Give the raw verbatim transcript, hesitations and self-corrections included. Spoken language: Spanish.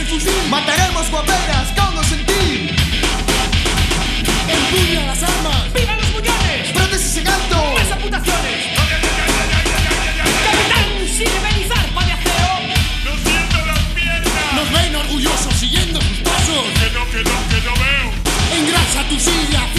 fusil. Mataremos guaperas con o sin ti. Empuña las armas. ¡Viva los muñones! Prótesis en alto. ¡Más amputaciones! ¡Capitán, sin amenizar de acero! ¡No siento las piernas! Nos ven orgullosos siguiendo sus pasos. Que no, que no, que no veo. Engrasa tu silla.